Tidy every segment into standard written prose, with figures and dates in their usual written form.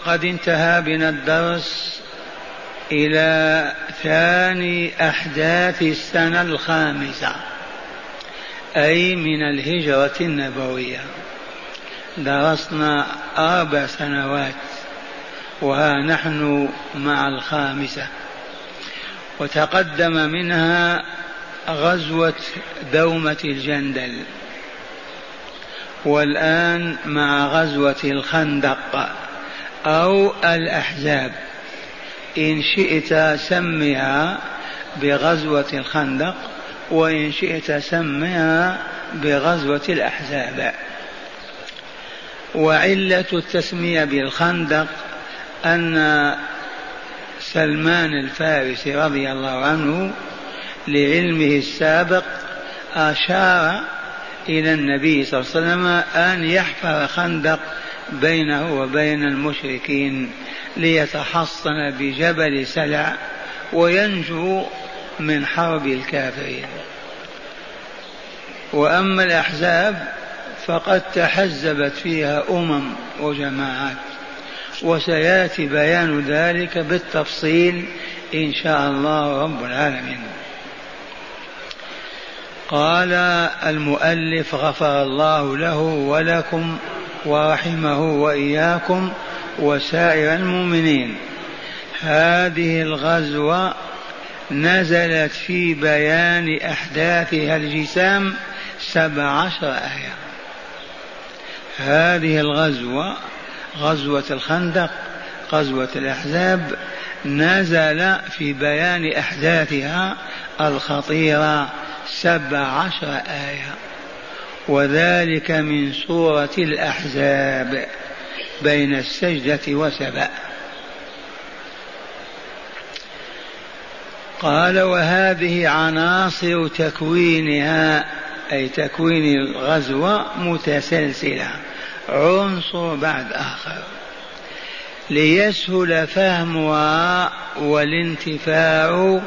وقد انتهى بنا الدرس إلى ثاني أحداث السنة الخامسة، أي من الهجرة النبوية. درسنا 4 سنوات وها نحن مع الخامسة، وتقدم منها غزوة دومة الجندل، والآن مع غزوة الخندق أو الأحزاب، إن شئت سمها بغزوة الخندق وإن شئت سمها بغزوة الأحزاب. وعلة التسمية بالخندق أن سلمان الفارسي رضي الله عنه لعلمه السابق أشار إلى النبي صلى الله عليه وسلم أن يحفر خندق بينه وبين المشركين ليتحصن بجبل سلع وينجو من حرب الكافرين. وأما الأحزاب فقد تحزبت فيها وجماعات، وسيأتي بيان ذلك بالتفصيل إن شاء الله رب العالمين. قال المؤلف غفر الله له ولكم ورحمه وإياكم وسائر المؤمنين: هذه الغزوة نزلت في بيان أحداثها الجسام 17 آية. هذه الغزوة، غزوة الخندق، غزوة الأحزاب، نزل في بيان أحداثها الخطيرة 17 آية، وذلك من سورة الأحزاب بين السجدة وسبأ. قال: وهذه عناصر تكوينها، أي تكوين الغزوة، متسلسلة عنصر بعد آخر ليسهل فهمها والانتفاع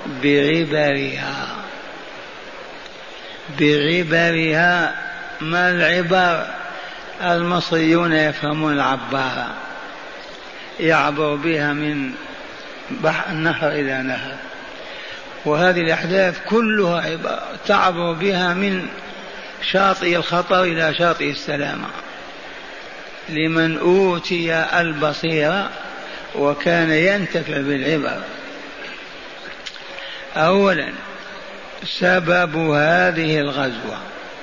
بعبرها. ما العبر؟ المصريون يفهمون العبارة، يعبر بها من نهر إلى نهر، وهذه الأحداث كلها عبارة تعبر بها من شاطئ الخطر إلى شاطئ السلامة لمن أوتي البصيرة وكان ينتفع بالعبر. أولا، سبب هذه الغزوة.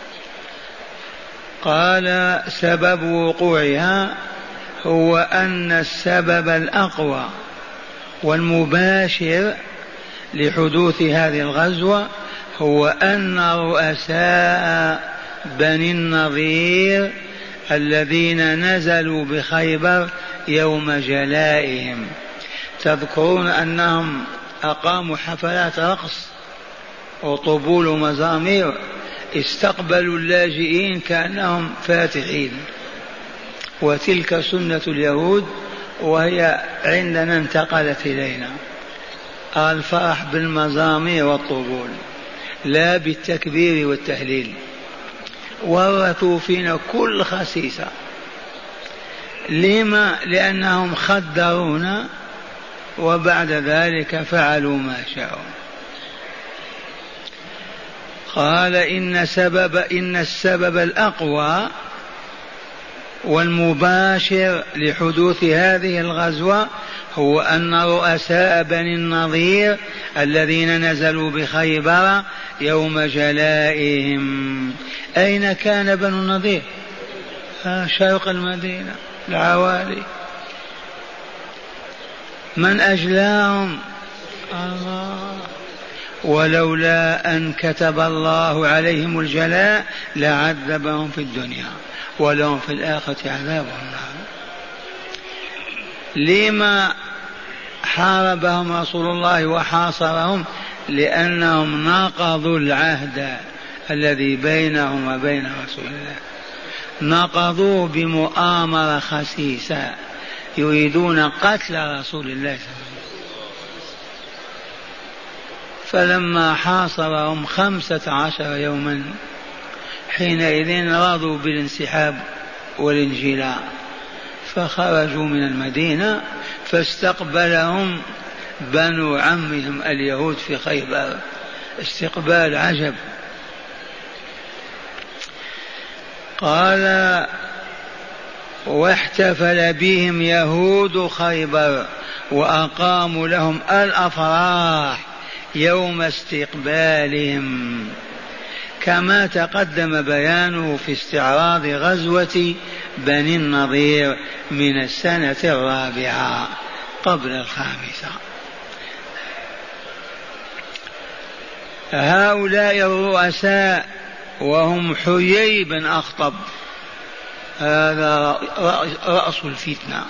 قال: سبب وقوعها هو أن السبب الأقوى والمباشر لحدوث هذه الغزوة هو أن رؤساء بني النضير الذين نزلوا بخيبر يوم جلائهم، تذكرون أنهم أقاموا حفلات رقص وطبول ومزامير، استقبلوا اللاجئين كأنهم فاتحين، وتلك سنة اليهود وهي عندنا انتقلت إلينا، الفرح بالمزامير والطبول لا بالتكبير والتهليل. ورثوا فينا كل خسيسة. لما؟ لأنهم خدرونا وبعد ذلك فعلوا ما شاءوا. قال: إن السبب الأقوى والمباشر لحدوث هذه الغزوة هو أن رؤساء بني النضير الذين نزلوا بخيبر يوم جلائهم. أين كان بنو النضير؟ شرق المدينة، العوالي. من أجلاهم؟ الله. ولولا أن كتب الله عليهم الجلاء لعذبهم في الدنيا ولهم في الآخرة عذاب النار. لما حاربهم رسول الله وحاصرهم؟ لأنهم نقضوا العهد الذي بينهم وبين رسول الله، نقضوه بمؤامرة خسيسة، يريدون قتل رسول الله صلى الله عليه وسلم. فلما حاصرهم 15 يوما حينئذ رضوا بالانسحاب والانجلاء، فخرجوا من المدينة فاستقبلهم بنو عمهم اليهود في خيبر استقبال عجب. قال واحتفل بهم يهود خيبر وأقاموا لهم الأفراح يوم استقبالهم، كما تقدم بيانه في استعراض غزوة بني النضير من السنة 4 قبل 5. هؤلاء الرؤساء وهم حيي بن أخطب، هذا رأس الفتنة.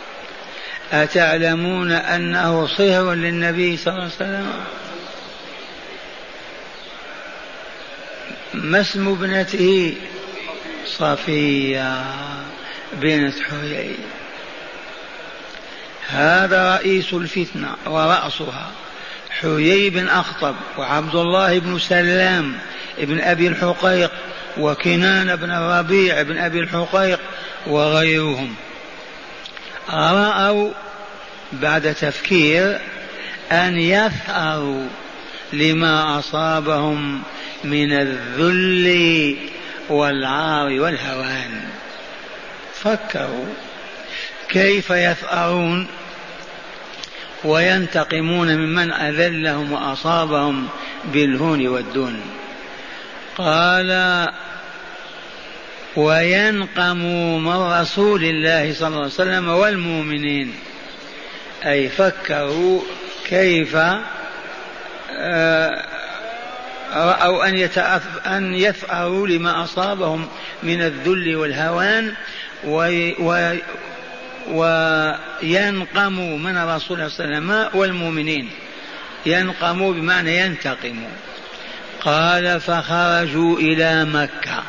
أتعلمون أنه صهر للنبي صلى الله عليه وسلم؟ ما اسم ابنته؟ صفية بنت حيي. هذا رئيس الفتنة ورأسها حيي بن أخطب وعبد الله بن سلام ابن أبي الحقيق وكنان بن الربيع بن أبي الحقيق وغيرهم. رأوا بعد تفكير أن يثأروا لما أصابهم من الذل والعار والهوان. فكروا كيف يثأرون وينتقمون ممن أذلهم وأصابهم بالهون والدون. قال وينقموا من رسول الله صلى الله عليه وسلم والمؤمنين، أي فكروا كيف رأوا أن يثأروا لما أصابهم من الذل والهوان وينقموا من رسول الله صلى الله عليه وسلم والمؤمنين. ينقموا بمعنى ينتقموا. قال فخرجوا إلى مكة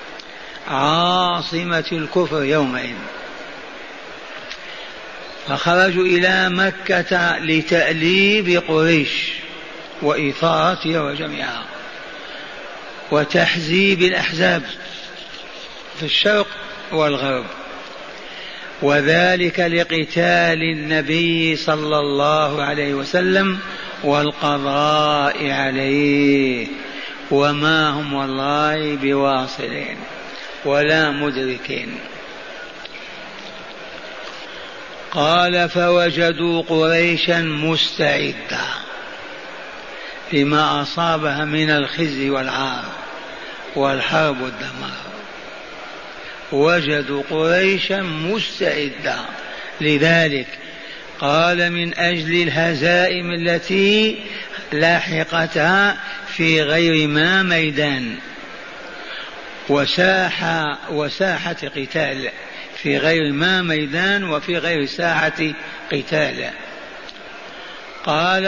عاصمة الكفر يومئذ، فخرجوا إلى مكة لتأليب قريش وإثارتها وجمعها وتحزيب الأحزاب في الشرق والغرب، وذلك لقتال النبي صلى الله عليه وسلم والقضاء عليه، وما هم والله بواصلين ولا مدركين. قال فوجدوا قريشا مستعدة لما أصابها من الخزي والعار والحرب والدمار. وجدوا قريشا مستعدة لذلك. قال من أجل الهزائم التي لاحقتها في غير ما ميدان وساحة قتال، في غير ما ميدان وفي غير ساحة قتال. قال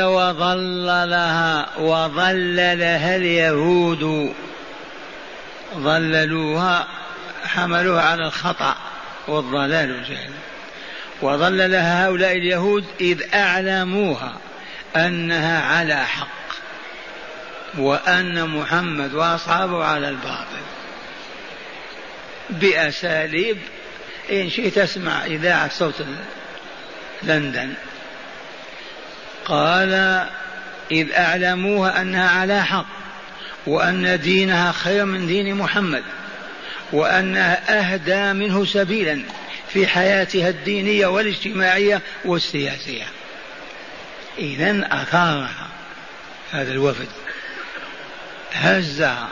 وضللها اليهود، ضللوها حملوها على الخطأ والضلال والجهل. وضللها هؤلاء اليهود إذ أعلموها أنها على حق وأن محمد وأصحابه على الباطل بأساليب. إن شئت اسمع إذاعة صوت لندن. قال إذ أعلموها أنها على حق وأن دينها خير من دين محمد وأنها أهدى منه سبيلا في حياتها الدينية والاجتماعية والسياسية. إذن أثارها هذا الوفد، هزها.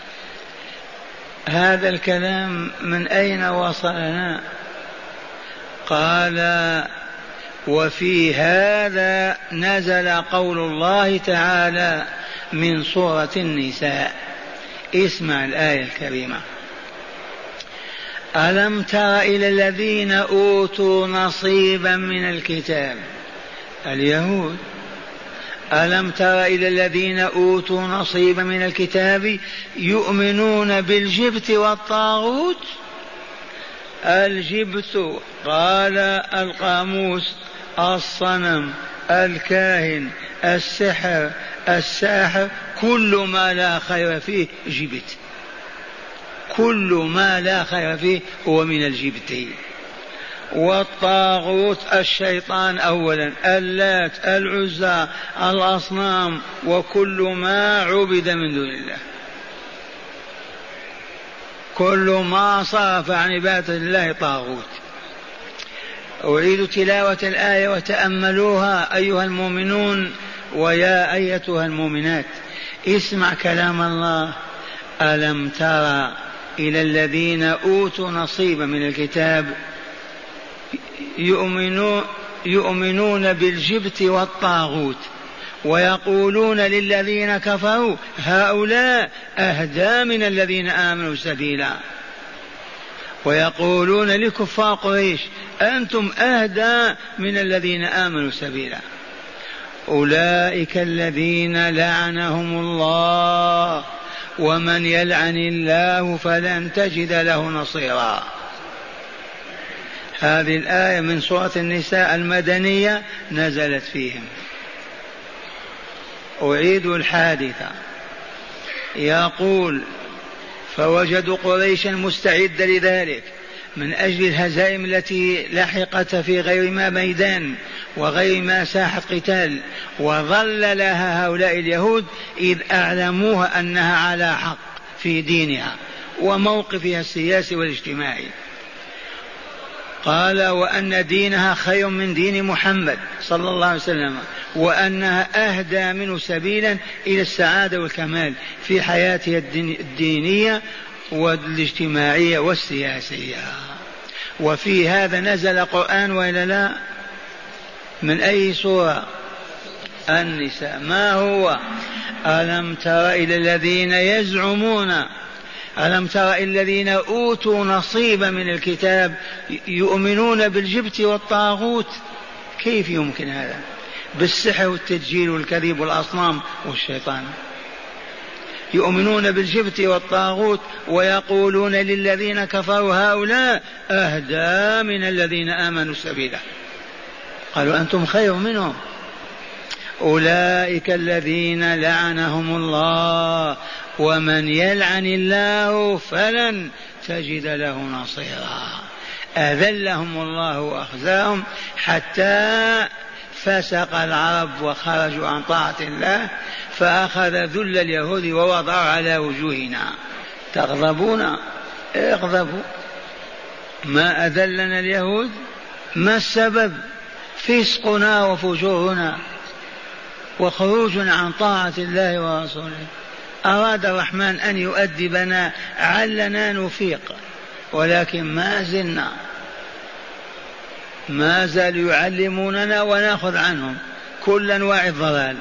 هذا الكلام من أين وصلنا؟ قال وفي هذا نزل قول الله تعالى من سورة النساء. اسمع الآية الكريمة: ألم تر إلى الذين أوتوا نصيبا من الكتاب، اليهود، ألم تر إلى الذين أوتوا نصيبا من الكتاب يؤمنون بالجبت والطاغوت. الجبت قال القاموس الصنم، الكاهن، السحر، الساحر، كل ما لا خير فيه جبت، كل ما لا خير فيه هو من الجبت. والطاغوت الشيطان أولا، اللات العزى الأصنام وكل ما عبد من دون الله، كل ما صرف عن عبادة الله طاغوت. أعيد تلاوة الآية وتأملوها أيها المؤمنون ويا أيتها المؤمنات. اسمع كلام الله: ألم تر إلى الذين أوتوا نصيبا من الكتاب يؤمنون بالجبت والطاغوت ويقولون للذين كفروا هؤلاء أهدى من الذين آمنوا سبيلا، ويقولون لكفار قريش أنتم أهدى من الذين آمنوا سبيلا. أولئك الذين لعنهم الله ومن يلعن الله فلن تجد له نصيرا. هذه الآية من سورة النساء المدنية نزلت فيهم. أعيد الحادثة. يقول: فوجدوا قريشا مستعدة لذلك من أجل الهزائم التي لحقت في غير ما ميدان وغير ما ساحة قتال، وظل لها هؤلاء اليهود إذ أعلموها أنها على حق في دينها وموقفها السياسي والاجتماعي. قال: وأن دينها خير من دين محمد صلى الله عليه وسلم، وأنها أهدى منه سبيلا إلى السعادة والكمال في حياتها الدينية والاجتماعية والسياسية. وفي هذا نزل قرآن وإلا لا؟ من أي سورة؟ النساء. ما هو؟ ألم تر إلى الذين يزعمون، ألم تر إلى الذين أوتوا نصيبا من الكتاب يؤمنون بالجبت والطاغوت. كيف يمكن هذا؟ بالسحر والتدجيل والكذب والأصنام والشيطان. يؤمنون بالجبت والطاغوت ويقولون للذين كفروا هؤلاء أهدى من الذين آمنوا سبيلا. قالوا أنتم خير منهم. أولئك الذين لعنهم الله ومن يلعن الله فلن تجد له نصيرا. أذلهم الله وأخزاهم حتى فسق العرب وخرجوا عن طاعة الله، فأخذ ذل اليهود ووضعوا على وجوهنا. تغضبون؟ اغضبوا. ما أذلنا اليهود؟ ما السبب؟ فسقنا وفجورنا وخروجنا عن طاعة الله ورسوله. أراد الرحمن أن يؤدبنا علنا نفيق، ولكن ما زالوا يعلموننا ونأخذ عنهم كل أنواع الضلال.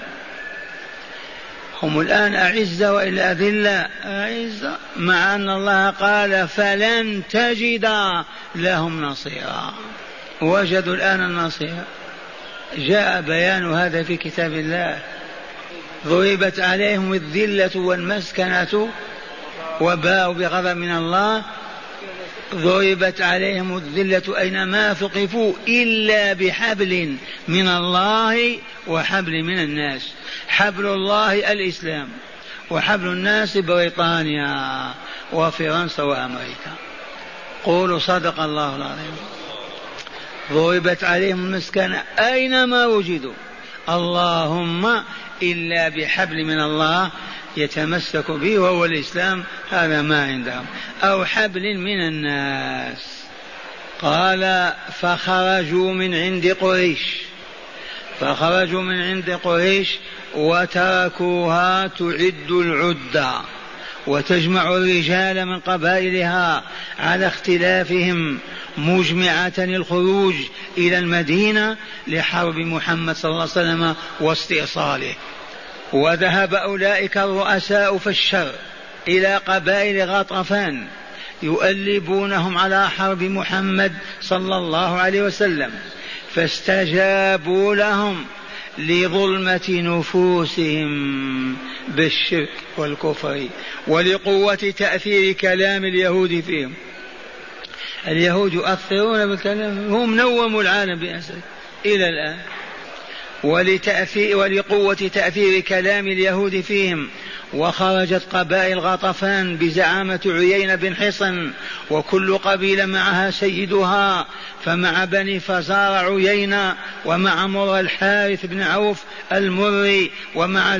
هم الآن أعزة وإلا أذلة؟ أعزة، مع أن الله قال فلن تجد لهم نصيرا. وجدوا الآن النصير. جاء بيان هذا في كتاب الله: ضربت عليهم الذلة والمسكنة وباءوا بغضب من الله. ضربت عليهم الذلة أينما ثقفوا إلا بحبل من الله وحبل من الناس. حبل الله الإسلام، وحبل الناس بريطانيا وفرنسا وأمريكا. قولوا صدق الله العظيم. ضربت عليهم المسكنة أينما وجدوا، اللهم إلا بحبل من الله يتمسك به وهو الإسلام، هذا ما عندهم، أو حبل من الناس. قال: فخرجوا من عند قريش وتركوها تعد العدة وتجمع الرجال من قبائلها على اختلافهم، مجمعة الخروج إلى المدينة لحرب محمد صلى الله عليه وسلم واستئصاله. وذهب أولئك الرؤساء في الشر إلى قبائل غطفان يؤلبونهم على حرب محمد صلى الله عليه وسلم، فاستجابوا لهم لظلمة نفوسهم بالشرك والكفر ولقوة تأثير كلام اليهود فيهم. اليهود يؤثرون بالكلام، هم نوموا العالم بأسره إلى الآن. ولقوة تأثير كلام اليهود فيهم وخرجت قبائل غطفان بزعامة عيينة بن حصن، وكل قبيلة معها سيدها، فمع بني فزار عيينة، ومع مر الحارث بن عوف المري، ومع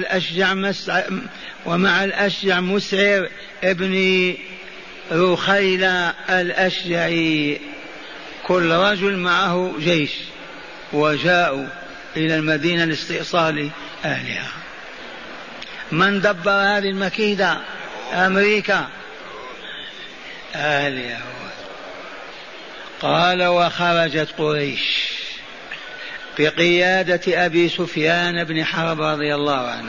الأشجع مسعر ابن رخيلة الأشجعي، كل رجل معه جيش، وجاءوا إلى المدينة لاستئصال أهلها. من دبر هذه المكيدة؟ أمريكا، اليهود. قال وخرجت قريش بقيادة أبي سفيان بن حرب رضي الله عنه،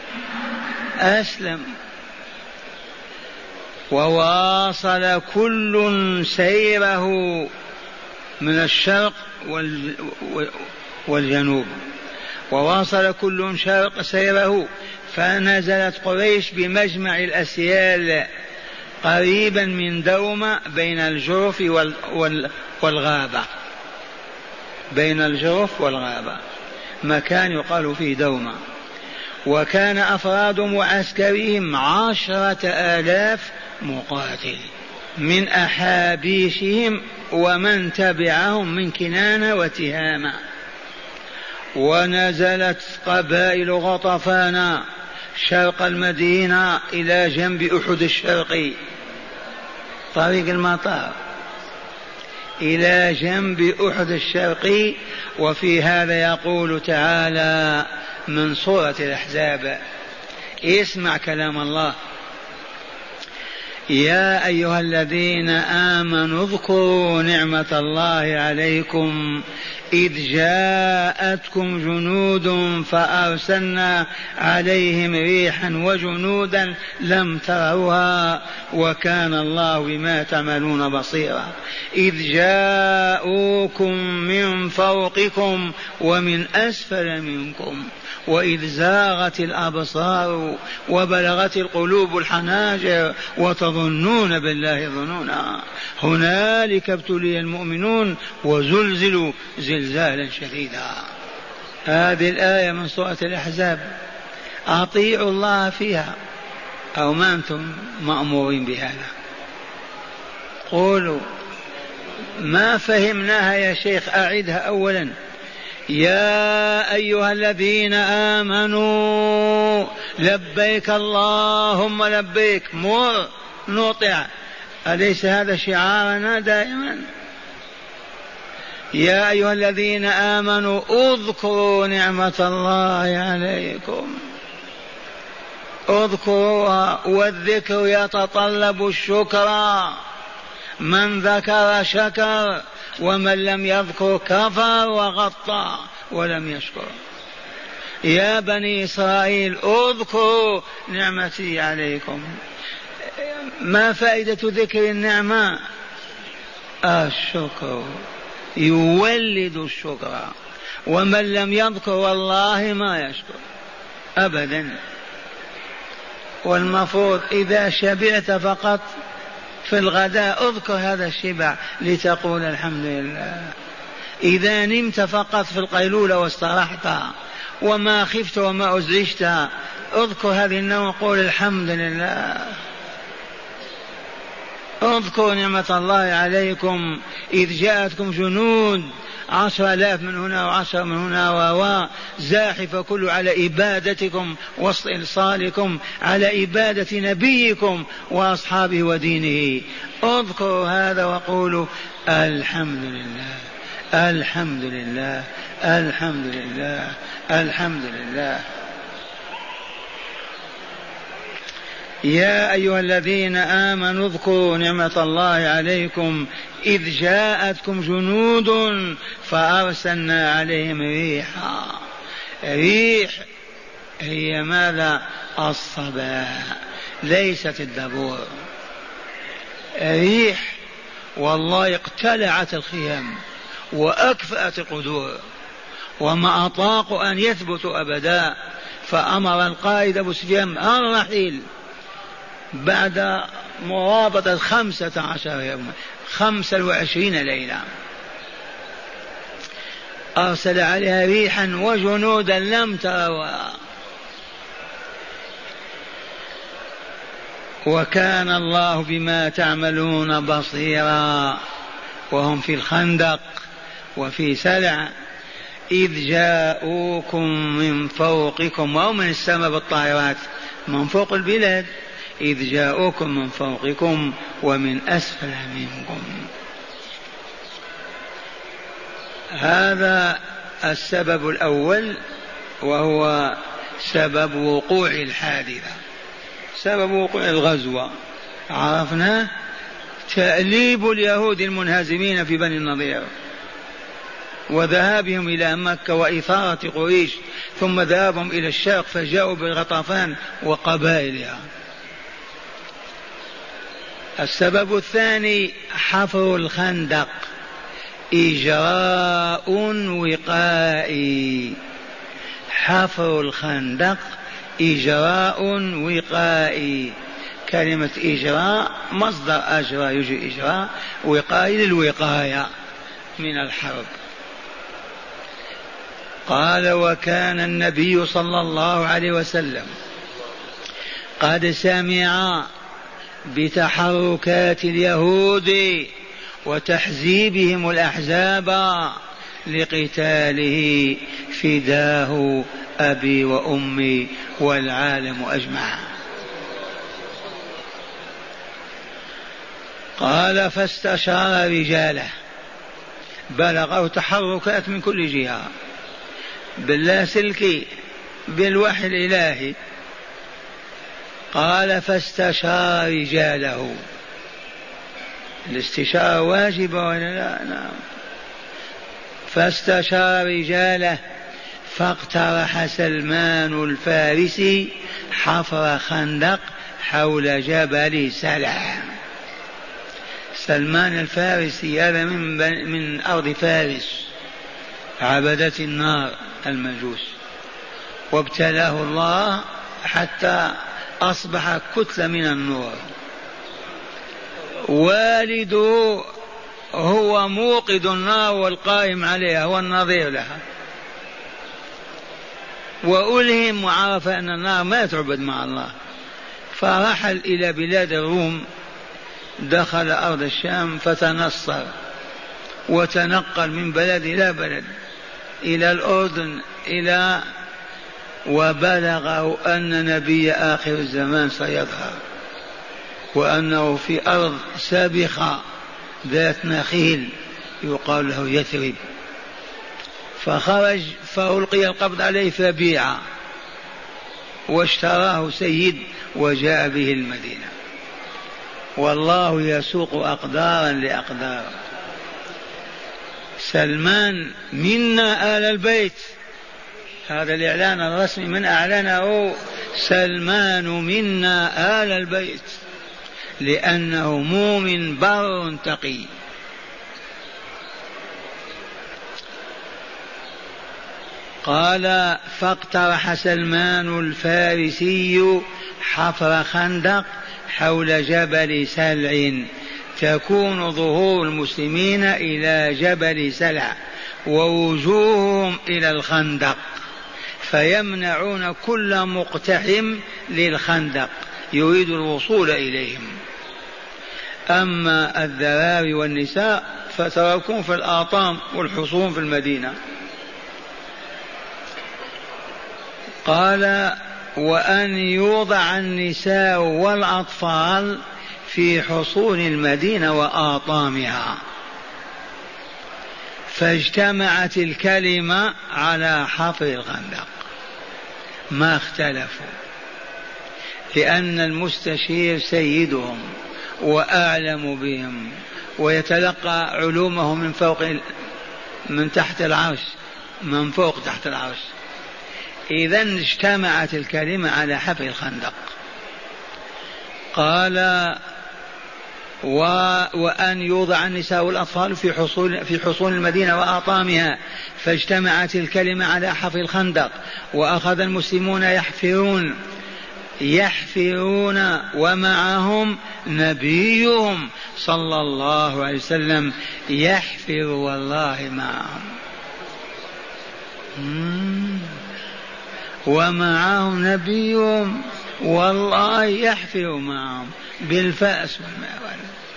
أسلم، وواصل كل سيره من الشرق والجنوب، وواصل كل شرق سيره. فنزلت قريش بمجمع الأسيال قريبا من دومة بين الجرف والغابة، بين الجرف والغابة، مكان يقال فيه دومة. وكان أفراد معسكرهم 10,000 مقاتل من أحابيشهم ومن تبعهم من كنانة وتهامة. ونزلت قبائل غطفان شرق المدينة إلى جنب أحد الشرقي، طريق المطار إلى جنب أحد الشرقي. وفي هذا يقول تعالى من سورة الأحزاب، اسمع كلام الله: يا أيها الذين آمنوا اذكروا نعمة الله عليكم إذ جاءتكم جنود فأرسلنا عليهم ريحا وجنودا لم تروها وكان الله بما تعملون بصيرا. إذ جاءوكم من فوقكم ومن أسفل منكم وإذ زاغت الأبصار وبلغت القلوب الحناجر وتظنون بالله ظنونا هنالك ابتلي المؤمنون وزلزلوا زلزالا شديدا. هذه الآية من سورة الأحزاب. أطيعوا الله فيها أو ما أنتم مأمورين بهذا؟ قولوا ما فهمناها يا شيخ، أعدها أولا. يا أيها الذين آمنوا لبيك اللهم لبيك، مر نطع، أليس هذا شعارنا دائما؟ يا أيها الذين آمنوا اذكروا نعمة الله عليكم، اذكروها، والذكر يتطلب الشكر، من ذكر شكر ومن لم يذكر كفر وغطى ولم يشكر. يا بني إسرائيل اذكروا نعمتي عليكم. ما فائدة ذكر النعمة؟ الشكر، يولد الشكر، ومن لم يذكر والله ما يشكر أبدا. والمفروض إذا شبعت فقط في الغداء اذكر هذا الشبع لتقول الحمد لله. إذا نمت فقط في القيلولة واسترحت وما خفت وما أزعجت اذكر هذه النوم وقول الحمد لله. اذكروا نعمة الله عليكم إذ جاءتكم جنود 10,000 من هنا و10 من هنا زاحفة كل على إبادتكم واستئصالكم على إبادة نبيكم وأصحابه ودينه. اذكروا هذا وقولوا الحمد لله الحمد لله الحمد لله الحمد لله. يا أيها الذين آمنوا اذكروا نعمة الله عليكم إذ جاءتكم جنود فأرسلنا عليهم ريحا. ريح هي ماذا؟ الصبا، ليست الدبور. ريح والله اقتلعت الخيام وأكفأت القدور وما أطاقوا أن يثبتوا أبدا. فأمر القائد أبو سفيان الرحيل بعد مرابطة 15 يوما 25 ليلة. أرسل عليها ريحا وجنودا لم تروها. وكان الله بما تعملون بصيرا. وهم في الخندق وفي سلع إذ جاءوكم من فوقكم أو من السماء بالطائرات من فوق البلاد، إذ جاءوكم من فوقكم ومن أسفل منكم. هذا السبب الأول وهو سبب وقوع الحادثة، سبب وقوع الغزوة عرفنا، تأليب اليهود المنهزمين في بني النضير وذهابهم إلى مكة وإثارة قريش، ثم ذهابهم إلى الشرق فجاءوا بغطفان وقبائلها. السبب الثاني حفر الخندق، إجراء وقائي. حفر الخندق إجراء وقائي. كلمة إجراء مصدر أجرى يجري إجراء، وقائي للوقاية من الحرب. قال وكان النبي صلى الله عليه وسلم قد سمع بتحركات اليهود وتحزيبهم الأحزاب لقتاله، فداه أبي وأمي والعالم أجمع. قال فاستشار رجاله، بلغوا تحركات من كل جهة باللاسلكي بالوحي الإلهي. قال فاستشار رجاله، الاستشارة واجبة ولا لا؟ نعم. فاستشار رجاله فاقترح سلمان الفارسي حفر خندق حول جبل سلع. سلمان الفارسي هذا من أرض فارس، عبدة النار المجوس، وابتلاه الله حتى أصبح كتلة من النور. والده هو موقد النار والقائم عليها والنظير لها، وألهم وعرف أن النار ما تعبد مع الله، فرحل إلى بلاد الروم، دخل أرض الشام فتنصر وتنقل من بلد إلى بلد إلى الأردن إلى وبلغه أن نبي آخر الزمان سيظهر، وأنه في أرض سابخة ذات نخيل يقال له يثرب. فخرج فألقي القبض عليه فبيع واشتراه سيد وجاء به المدينة. والله يسوق أقدارا لأقدار. سلمان منا آل البيت، هذا الإعلان الرسمي من أعلنه، سلمان منا آل البيت، لأنه مؤمن بر تقي. قال فاقترح سلمان الفارسي حفر خندق حول جبل سلع، تكون ظهور المسلمين إلى جبل سلع ووجوههم إلى الخندق، فيمنعون كل مقتحم للخندق يريد الوصول إليهم. أما الذراري والنساء فتركون في الآطام والحصون في المدينة. قال وأن يوضع النساء والأطفال في حصون المدينة وآطامها. فاجتمعت الكلمة على حفر الخندق، ما اختلفوا، لأن المستشير سيدهم وأعلم بهم ويتلقى علومهم من فوق، من تحت العرش، من فوق تحت العرش. إذن اجتمعت الكلمة على حفر الخندق. قال وأن يوضع النساء والأطفال في حصون المدينة وآطامها، فاجتمعت الكلمة على حفر الخندق. وأخذ المسلمون يحفرون ومعهم نبيهم صلى الله عليه وسلم يحفر والله معهم، ومعهم نبيهم والله يحفر معهم بالفأس والماء.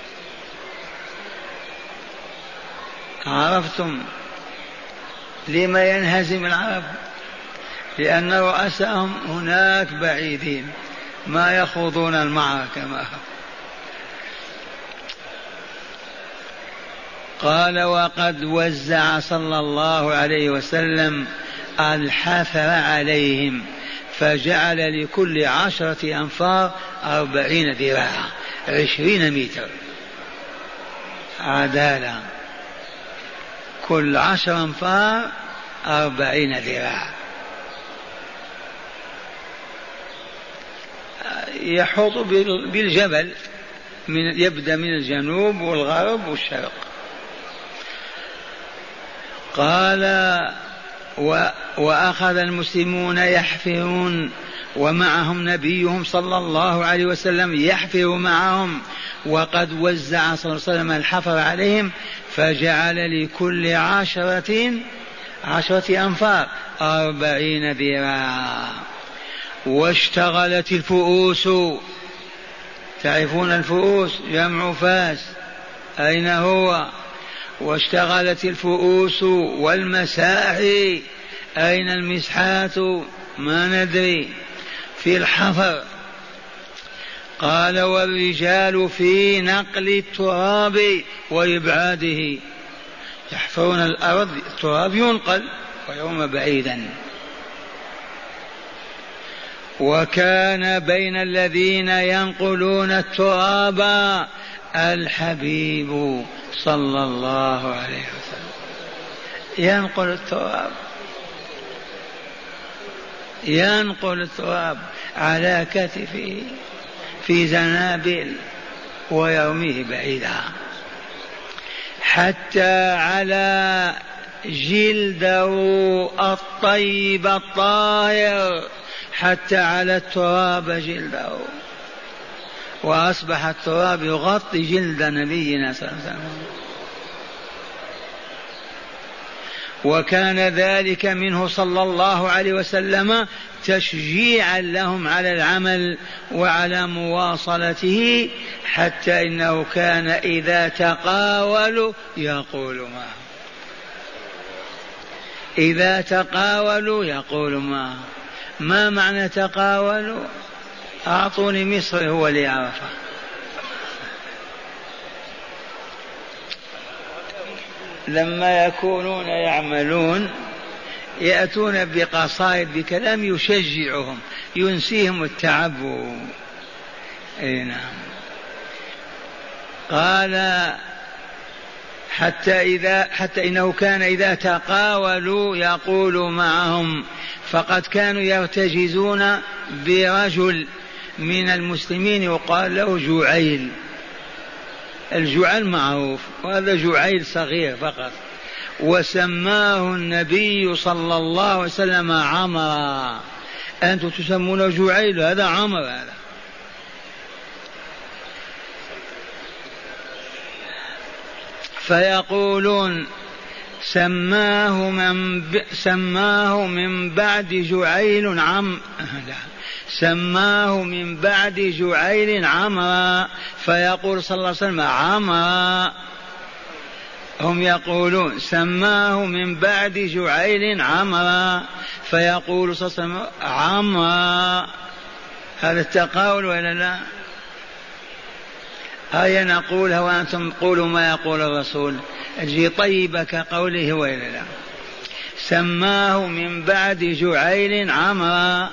عرفتم لما ينهزم العرب؟ لأن رؤساءهم هناك بعيدين ما يخوضون المعركة معهم. قال وقد وزع صلى الله عليه وسلم الحفر عليهم فجعل لكل 10 أنفار 40 ذراعا 20 متر عدالة، كل 10 أنفار 40 ذراعا. يحوط بالجبل يبدأ من الجنوب والغرب والشرق. قال وأخذ المسلمون يحفرون ومعهم نبيهم صلى الله عليه وسلم يحفر معهم، وقد وزع صلى الله عليه وسلم الحفر عليهم فجعل لكل 10 أنفار 40 ذراعا. واشتغلت الفؤوس، تعرفون الفؤوس جمع فاس، أين هو؟ واشتغلت الفؤوس والمساحي، أين المسحات؟ ما ندري، في الحفر. قال والرجال في نقل التراب وإبعاده، يحفرون الأرض التراب ينقل ويوم بعيدا. وكان بين الذين ينقلون التراب الحبيب صلى الله عليه وسلم، ينقل التراب على كتفه في زنابل ويرميه بعيدا، حتى على جلده الطيب الطاهر، حتى على التراب جلده، وأصبح التراب يغطي جلد نبينا صلى الله عليه وسلم. وكان ذلك منه صلى الله عليه وسلم تشجيعا لهم على العمل وعلى مواصلته، حتى إنه كان إذا تقاولوا يقول معه، إذا تقاولوا يقول معه. ما معنى تقاولوا؟ أعطوني مصر هو اللي يعرفه. لما يكونون يعملون يأتون بقصائد بكلام يشجعهم ينسيهم التعب. أي نعم. قال حتى إنه كان إذا تقاولوا يقول معهم. فقد كانوا يرتجزون برجل من المسلمين يقال له جعيل. الجعل معروف، وهذا جعيل صغير فقط، وسماه النبي صلى الله عليه وسلم عمرا. أنتم تسمونه جعيل، هذا عمر. هذا فيقولون سماه من بعد جعيل سماه من بعد جعيل عمرا، فيقول صلى الله عليه وسلم عمرا. هم يقولون سماه من بعد جعيل عمرا، فيقول صلى الله عليه وسلم عمرا. هذا التقاول ولا لا؟ هيا نقولها وأنتم قولوا ما يقول الرسول، أجي طيب كقوله ولا لا؟ سماه من بعد جعيل عمرا.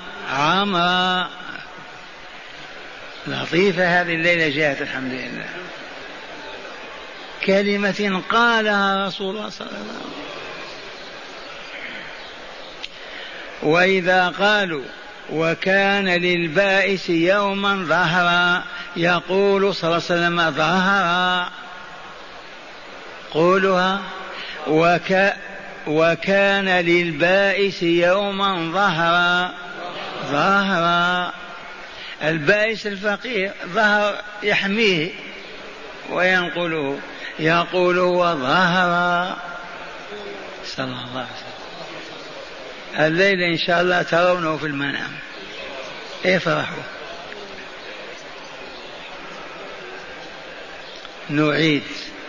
لطيفة هذه الليلة جاءت الحمد لله، كلمة قالها رسول الله صلى الله عليه وسلم. وإذا قالوا وكان للبائس يوما ظهرا، يقول صلى الله عليه وسلم ظهرا. قولها وكان للبائس يوما ظهرا. البائس الفقير ظهر يحميه وينقله، يقول وظهر صلى الله عليه وسلم. الليلة إن شاء الله ترونه في المنام، افرحوا. نعيد.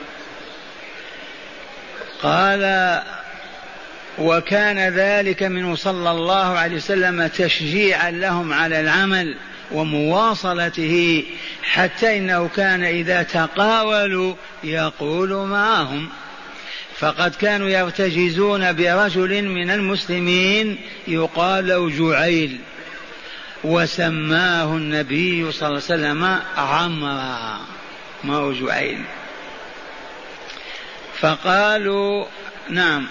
قال وكان ذلك منه صلى الله عليه وسلم تشجيعا لهم على العمل ومواصلته، حتى إنه كان إذا تقاولوا يقول معهم. فقد كانوا يرتجزون برجل من المسلمين يقال له جعيل، وسماه النبي صلى الله عليه وسلم عمرا، ما هو جعيل. فقالوا نعم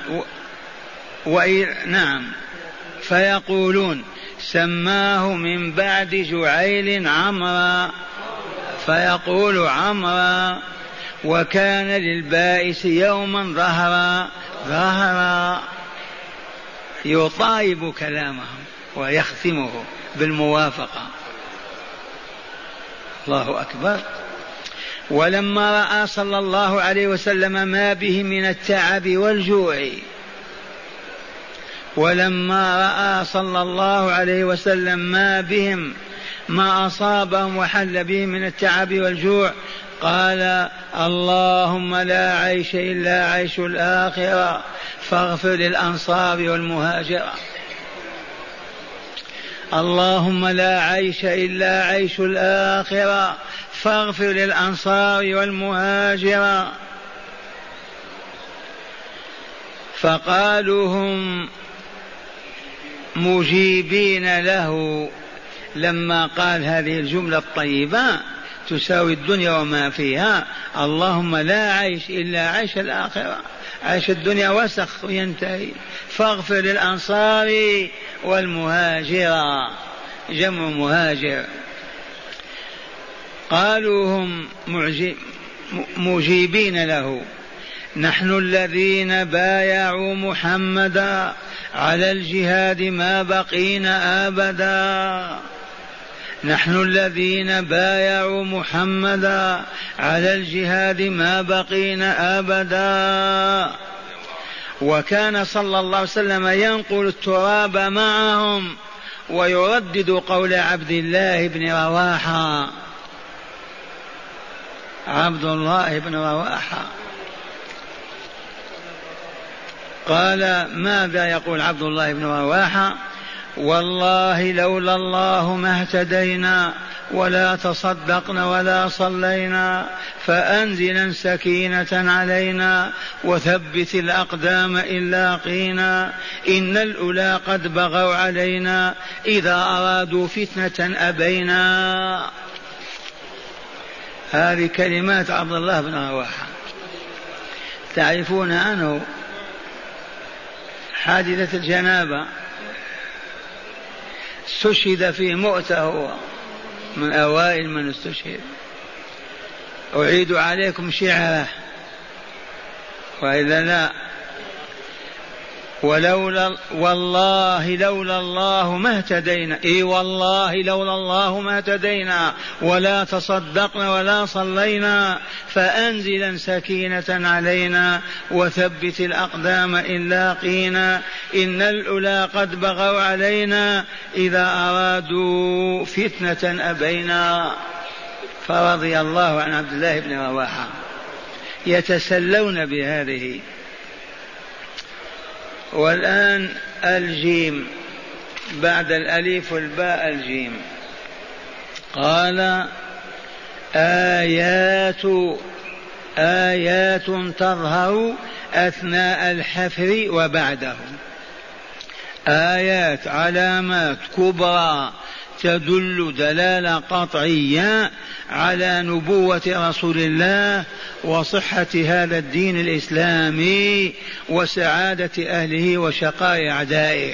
نعم، فيقولون سماه من بعد جعيل عمرا، فيقول عمرا. وكان للبائس يوما ظهرا يطايب كلامهم ويختمه بالموافقة. الله أكبر. ولما رأى صلى الله عليه وسلم ما به من التعب والجوع، ولما رأى صلى الله عليه وسلم ما بهم ما أصابهم وحل بهم من التعب والجوع، قال اللهم لا عيش إلا عيش الآخرة فاغفر للأنصار والمهاجرة. اللهم لا عيش إلا عيش الآخرة فاغفر للأنصار والمهاجرة. فقالوا هم مجيبين له لما قال هذه الجملة الطيبة تساوي الدنيا وما فيها، اللهم لا عيش إلا عيش الآخرة، عيش الدنيا وسخ وينتهي، فاغفر للأنصار والمهاجرة، جمع مهاجر. قالوا هم مجيبين له نحن الذين بايعوا محمدا على الجهاد ما بقينا أبدا، نحن الذين بايعوا محمدا على الجهاد ما بقينا أبدا. وكان صلى الله عليه وسلم ينقل التراب معهم ويردد قول عبد الله بن رواحة، عبد الله بن رواحة قال ماذا يقول عبد الله بن رواحة؟ والله لولا الله ما اهتدينا ولا تصدقنا ولا صلينا، فأنزلا سكينة علينا وثبت الأقدام إن لاقينا، إن الأولى قد بغوا علينا إذا أرادوا فتنة أبينا. هذه كلمات عبد الله بن رواحة. تعرفون عنه حادثة الجنابة، استشهد في مؤتة، هو من أوائل من استشهد. أعيد عليكم شعره وإذا لا، والله لولا الله ما اهتدينا، اي والله لولا الله ما اهتدينا ولا تصدقنا ولا صلينا، فأنزلا سكينة علينا وثبت الأقدام إن لاقينا، إن الأولى قد بغوا علينا إذا أرادوا فتنة أبينا. فرضي الله عن عبد الله بن رواحة. يتسلون بهذه. والآن الجيم بعد الألف والباء الجيم. قال آيات تظهر أثناء الحفر وبعده، آيات علامات كبرى تدل دلالة قطعية على نبوة رسول الله وصحة هذا الدين الإسلامي وسعادة أهله وشقاء أعدائه.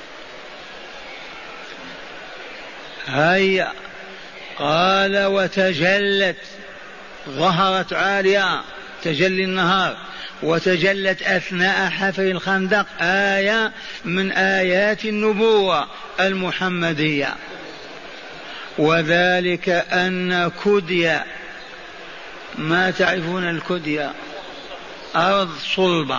هيا. قال وتجلت، ظهرت عالية تجلي النهار، وتجلت أثناء حفر الخندق آية من آيات النبوة المحمدية، وذلك أن كدية، ما تعرفون الكدية؟ أرض صلبة،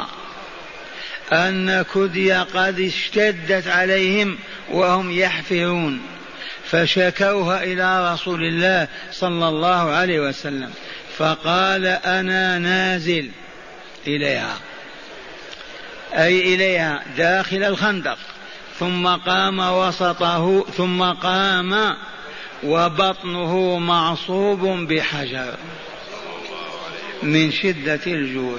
أن كدية قد اشتدت عليهم وهم يحفرون، فشكوها إلى رسول الله صلى الله عليه وسلم، فقال أنا نازل إليها، أي إليها داخل الخندق، ثم قام وسطه، ثم قام وبطنه معصوب بحجر من شدة الجوع،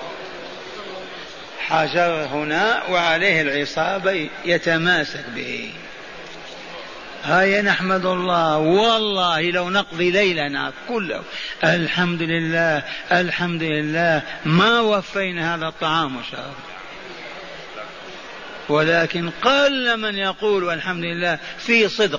حجر هنا وعليه العصابة يتماسك به. هيا نحمد الله، والله لو نقضي ليلنا كله الحمد لله الحمد لله ما وفينا هذا الطعام والشراب، ولكن قل من يقول والحمد لله في صدق،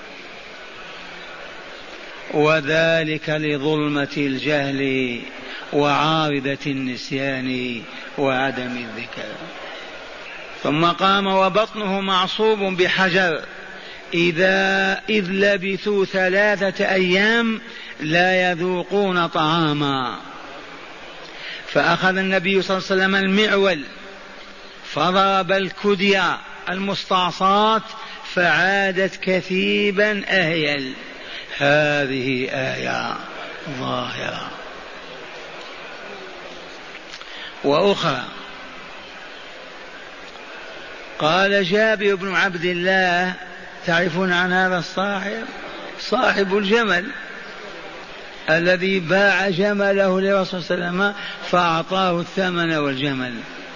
وذلك لظلمة الجهل وعارضة النسيان وعدم الذكر. ثم قام وبطنه معصوب بحجر إذ لبثوا 3 أيام لا يذوقون طعاما، فأخذ النبي صلى الله عليه وسلم المعول فضرب الكدية المستعصات فعادت كثيبا أهيل. هذه آية ظاهرة. وأخرى قال جابر بن عبد الله، تعرفون عن هذا الصاحب؟ صاحب الجمل الذي باع جمله لرسول صلى الله عليه وسلم فأعطاه الثمن والجمل.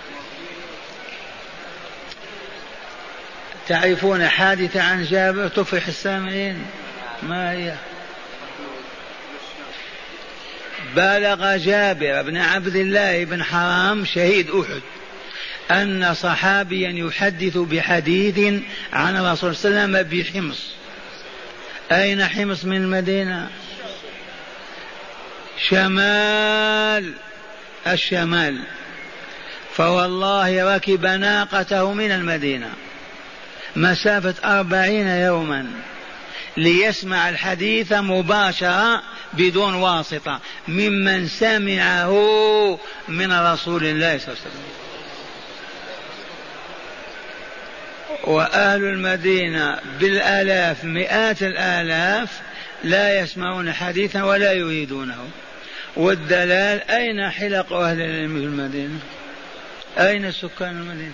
تعرفون حادثة عن جابر تفرح السامعين؟ ما هي؟ بلغ جابر بن عبد الله بن حرام شهيد أحد أن صحابيا يحدث بحديث عن الرسول صلى الله عليه وسلم بحمص. أين حمص من المدينة؟ شمال الشمال. فوالله ركب ناقته من المدينة مسافة 40 يوما ليسمع الحديث مباشرة بدون واسطة ممن سمعه من رسول الله صلى الله عليه وسلم. وأهل المدينة بالآلاف مئات الآلاف لا يسمعون حديثا ولا يريدونه. والدلال أين حلق أهل العلم في المدينة؟ أين سكان المدينة؟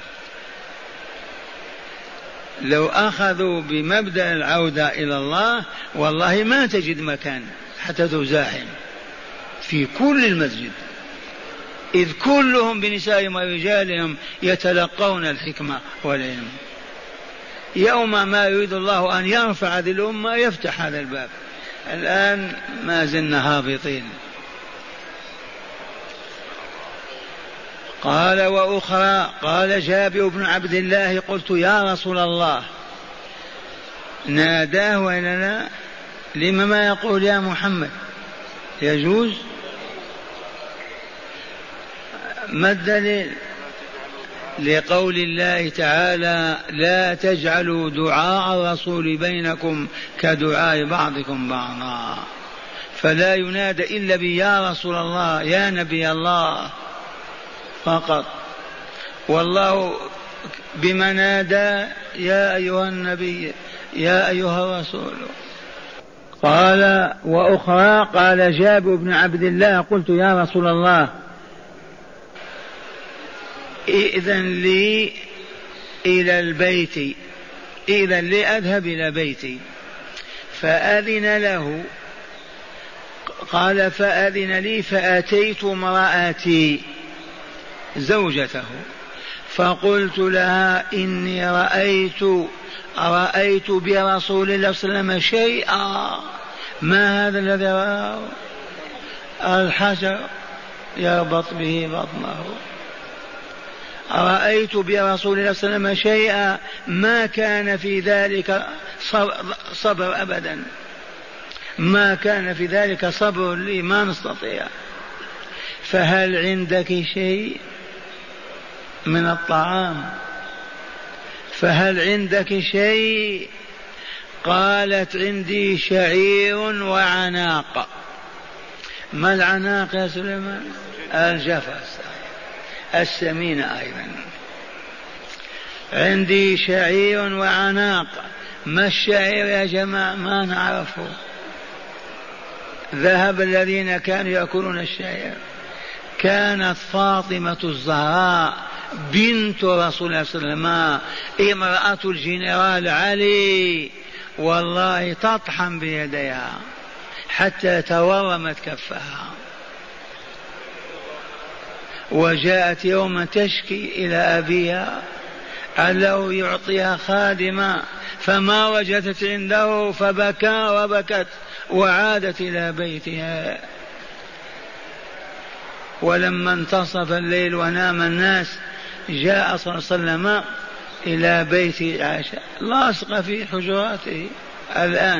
لو أخذوا بمبدأ العودة إلى الله والله ما تجد مكان حتى تزاحم في كل المسجد، إذ كلهم بنسائهم ورجالهم يتلقون الحكمة والعلم. يوم ما يريد الله أن يرفع هذه الأمة يفتح هذا الباب. الآن ما زلنا هابطين. قال وأخرى قال جابر بن عبد الله قلت يا رسول الله، ناداه وإلا لا؟ لما ما يقول يا محمد؟ يجوز؟ ما الدليل؟ لقول الله تعالى لا تجعلوا دعاء الرسول بينكم كدعاء بعضكم بعضا، فلا ينادى إلا بيا رسول الله يا نبي الله فقط، والله بما نادى يا أيها النبي يا أيها الرسول. قال وأخرى قال جابر بن عبد الله قلت يا رسول الله إذن لي إلى البيت، إذن لي أذهب إلى بيتي. فأذن له. قال فأذن لي فأتيت امرأتي زوجته فقلت لها إني رأيت برسول الله صلى الله عليه وسلم شيئا. ما هذا الذي رآه؟ الحجر يربط به بطنه. رأيت برسول الله صلى الله عليه وسلم شيئا ما كان في ذلك صبر أبدا، ما كان في ذلك صبر لي ما نستطيع. فهل عندك شيء من الطعام؟ فهل عندك شيء؟ قالت عندي شعير وعناق. ما العناق يا سليمان؟ الجفس السمين أيضا. عندي شعير وعناق ما الشعير يا جماعة؟ ما نعرفه. ذهب الذين كانوا يأكلون الشعير. كانت فاطمة الزهراء بنت رسول الله صلى الله عليه وسلم امرأة الجنرال علي والله تطحن بيديها حتى تورمت كفها، وجاءت يوما تشكي إلى أبيها أنه يعطيها خادمة فما وجدت عنده، فبكى وبكت وعادت إلى بيتها. ولما انتصف الليل ونام الناس جاء صلى الله عليه وسلم إلى بيت عائشة لاصق في حجراته الآن،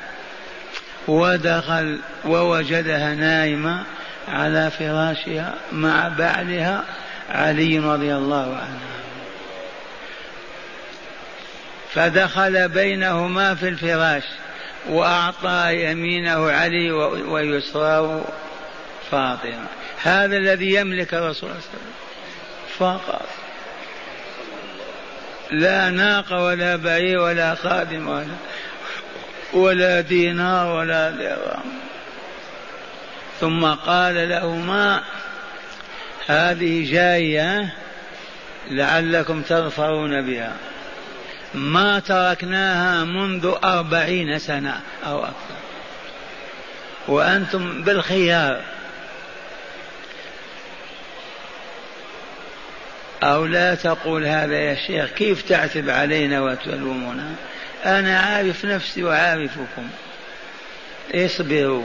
ودخل ووجدها نائمة على فراشها مع بعلها علي رضي الله عنه، فدخل بينهما في الفراش وأعطى يمينه علي ويسراه فاطمة. هذا الذي يملك الرسول صلى الله عليه وسلم فقط، لا ناقة ولا بعير ولا خادم ولا دينار ولا درهم. ثم قال لهما هذه جاية لعلكم تظفرون بها، ما تركناها منذ 40 سنة أو أكثر وأنتم بالخيار. أو لا تقول هذا يا شيخ، كيف تعتب علينا وتلومنا؟ أنا عارف نفسي وعارفكم، اصبروا.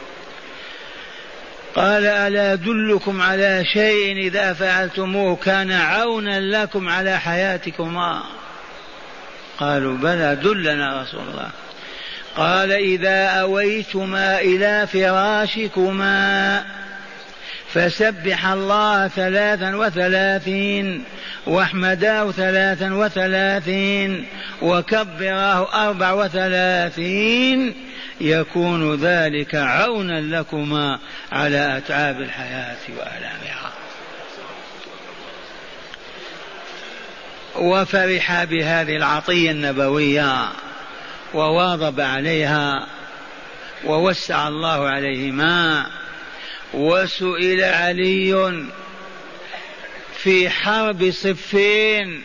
قال ألا أدلكم على شيء إذا فعلتموه كان عونا لكم على حياتكما؟ قالوا بلى دلنا رسول الله. قال إذا أويتما إلى فراشكما فسبح الله 33 واحمداه 33 وكبراه 34 يكون ذلك عونا لكما على أتعاب الحياة وآلامها. وفرح بهذه العطية النبوية وواظب عليها ووسع الله عليهما. وسئل علي في حرب صفين،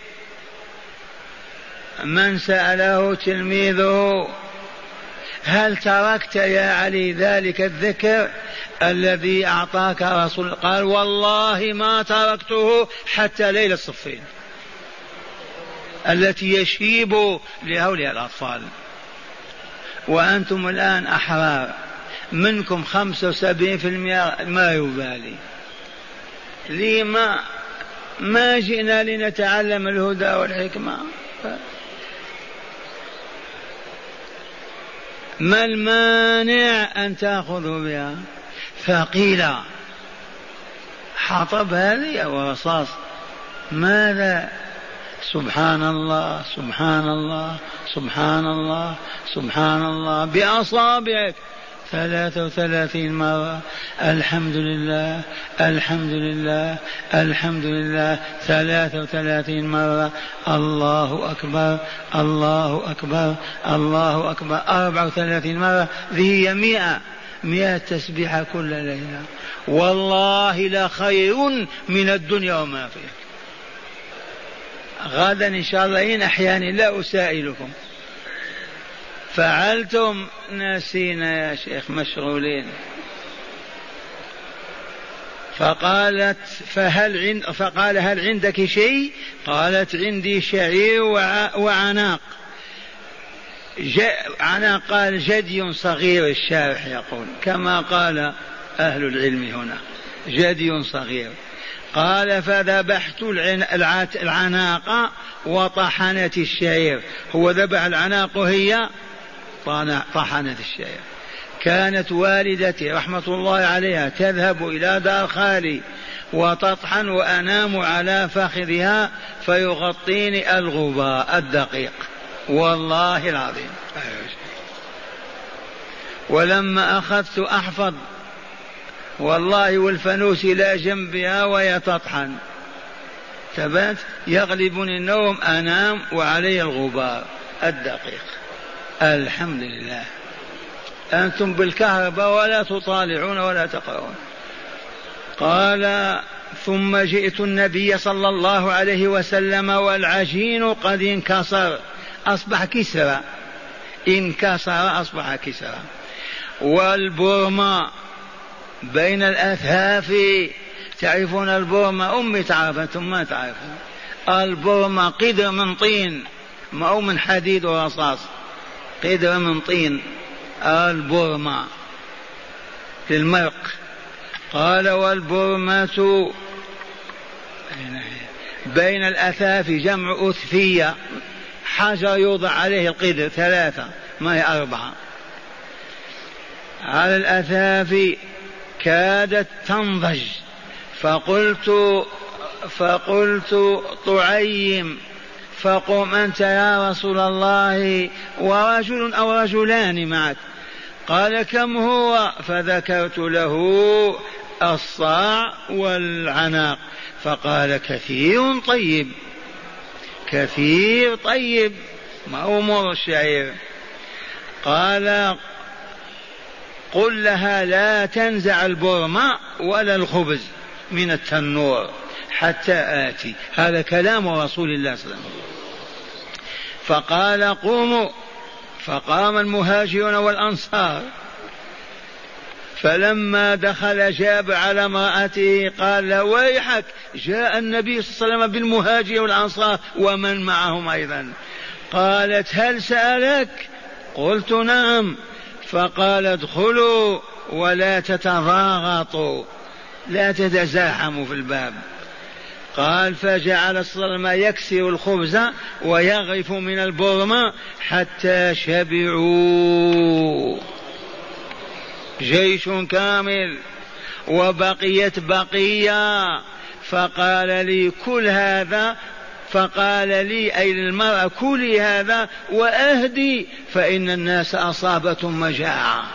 من سأله تلميذه هل تركت يا علي ذلك الذكر الذي أعطاك رسول؟ قال والله ما تركته حتى ليلة صفين التي يشيب لهؤلاء الأطفال. وأنتم الآن أحرار، منكم 75% ما يبالي. لما ما جئنا لنتعلم الهدى والحكمة؟ ما المانع أن تأخذوا بها؟ فقيل حطب هذه ورصاص، ماذا؟ سبحان الله سبحان الله سبحان الله سبحان الله بأصابعك 33 مرة، الحمد لله الحمد لله الحمد لله 33 مرة، الله أكبر الله أكبر الله أكبر 34 مرة، ذي 100 تسبيحة كل ليلة، والله لخير من الدنيا وما فيها. غدا إن شاء الله إن أحياني لا أسائلكم، فعلتم؟ نسينا يا شيخ مشغولين. فقال هل عندك شيء؟ قالت عندي شعير وعناق. عناق قال جدي صغير، الشارح يقول كما قال أهل العلم هنا جدي صغير. قال فذبحت العناق وطحنت الشعير، هو ذبح العناق وهي طحنت الشعير. كانت والدتي رحمة الله عليها تذهب إلى دار خالي وتطحن وأنام على فخذها فيغطيني الغباء الدقيق، والله العظيم. ولما أخذت أحفظ والله والفانوس إلى جنبها وهي تطحن، تبات يغلبني النوم أنام وعلي الغبار الدقيق. الحمد لله. أنتم بالكهرباء ولا تطالعون ولا تقرؤون. قال ثم جئت النبي صلى الله عليه وسلم والعجين قد انكسر، أصبح كسرى، انكسر أصبح كسرى، والبرمة بين الأثهاف. تعرفون البرمة؟ أمي تعرف، أنتم ما تعرفون. البرمة قدر من طين، ما هو من حديد ورصاص، قدر من طين البرمة للمرق. قال والبرمة بين الأثاف، جمع أثفية، حجر يوضع عليه القدر، 3 ما هي 4 على الأثاف، كادت تنضج. فقلت طعيم، فقم أنت يا رسول الله ورجل أو رجلان معك. قال كم هو؟ فذكرت له الصاع والعناق، فقال كثير طيب، كثير طيب، ما هو مر الشعير. قال قل لها لا تنزع البرمة ولا الخبز من التنور حتى آتي. هذا كلام رسول الله صلى الله عليه وسلم. فقال قوموا، فقام المهاجرون والأنصار. فلما دخل جاب على امرأته قال له ويحك، جاء النبي صلى الله عليه وسلم بالمهاجر والأنصار ومن معهم أيضا. قالت هل سألك؟ قلت نعم. فقال ادخلوا ولا تتضاغطوا، لا تتزاحموا في الباب. قال فجعل صلى الله عليه وسلم يكسر الخبز ويغرف من البرمة حتى شبعوا، جيش كامل، وبقيت بقية. فقال لي كل هذا، فقال لي أي للمرأة كلي هذا وأهدي، فإن الناس أصابتهم مجاعة.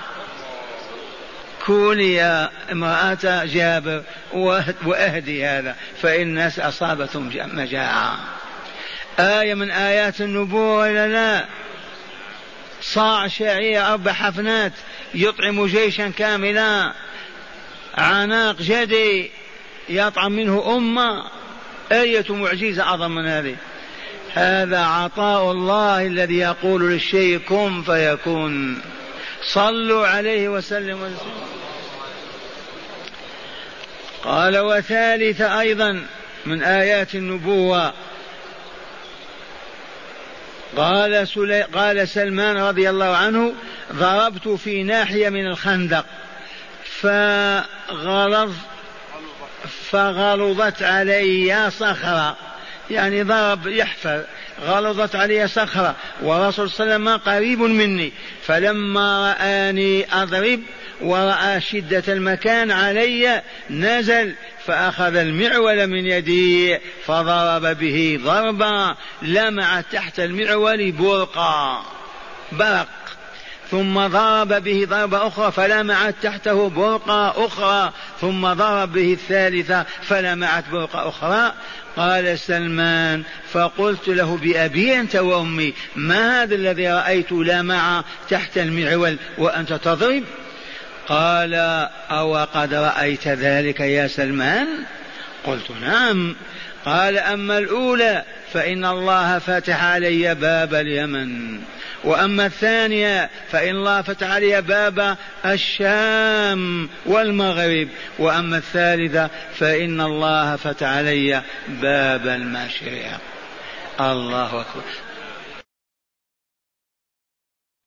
كوني يا امرأة جابر وأهدي هذا، فإن الناس أصابتهم مجاعة. آية من آيات النبوة ولا لا؟ صاع شعير 4 حفنات يطعم جيشا كاملا، عناق جدي يطعم منه أمة. آية معجزة أعظم من هذه. هذا عطاء الله الذي يقول للشيء كن فيكون. صلوا عليه وسلم. قال وثالث أيضا من آيات النبوة، قال سلمان رضي الله عنه ضربت في ناحية من الخندق فغلظت علي صخرة، يعني ضرب يحفر، غلظت علي صخرة ورسول صلى الله عليه وسلم قريب مني، فلما رآني أضرب ورأى شدة المكان علي نزل فأخذ المعول من يدي فضرب به ضربا لمع تحت المعول برق، ثم ضرب به ضربة أخرى فلمعت تحته برقة أخرى، ثم ضرب به الثالثة فلمعت برقة أخرى. قال سلمان فقلت له بأبي أنت وأمي ما هذا الذي رأيت لمع تحت المعول وأنت تضرب؟ قال أو قد رأيت ذلك يا سلمان؟ قلت نعم. قال أما الأولى فإن الله فتح علي باب اليمن، وأما الثانية فإن الله فتح علي باب الشام والمغرب، وأما الثالثة فإن الله فتح علي باب المشرق. الله أكبر.